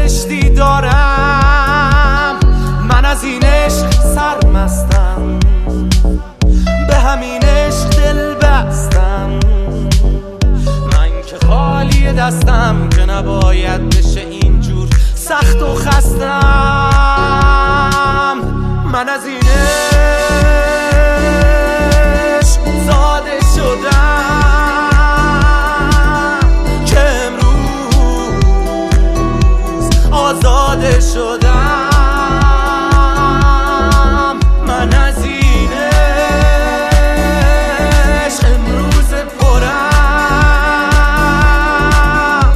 زشتی دارم، من از این عشق سرمستم، به همین عشق دل بستم، من که خالی دستم که نباید بشه اینجور سخت و خستم. من از این عشق زاده شدم که امروز آزاده شدم. من از این عشق امروز پرم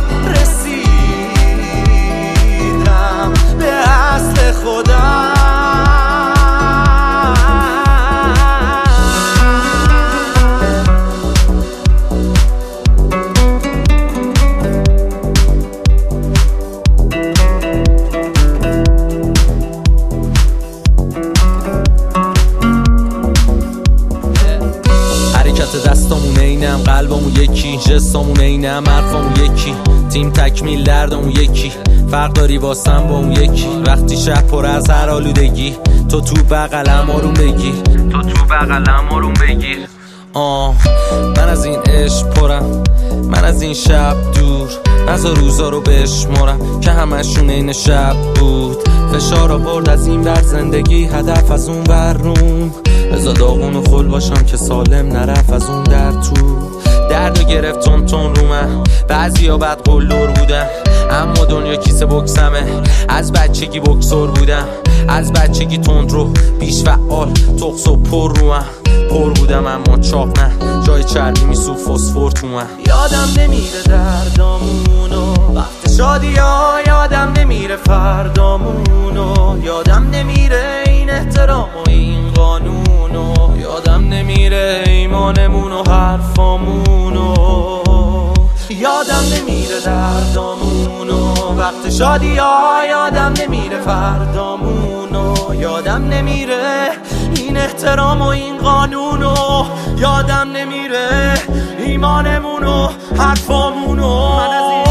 رسیدم به اصل خودم. دستامون اینم، قلبمون یکی، جستامون اینم، حرفامون یکی، تیم تکمیل دردمون یکی، فرق داری واسم با اون یکی. وقتی شب پر از هر آلودگی، تو بغلم آروم بگیر، آروم بگیر. من از این عشق پرم، من از این شب دور، نزا روزا رو بشمارم که همشون این شب بود. فشار آورد از این ور زندگی، هدف از اون ور روم، بزا داغون و خل باشم که سالم نرف از اون در تو. دردو گرفت تون رو من، بعضی ها بد قلور بودن، اما دنیا کیسه بکسمه. از بچگی بکسور بودم، از بچگی تند رو بیش فعال، تقص و پر رو من پر بودم، اما چاق نه، جای چربی میسو فسفر تو من. یادم نمیره دردامونو وقت شادی ها، یادم نمیره فردامونو، یادم نمیره این احترام و این قانونو، یادم نمیره ایمانمون و حرفامونو. یادم نمیره دردامونو وقت شادی ها، یادم نمیره فردامونو، یادم نمیره این احترام و این قانونو، یادم نمیره ایمانمون و حرفامونو. من از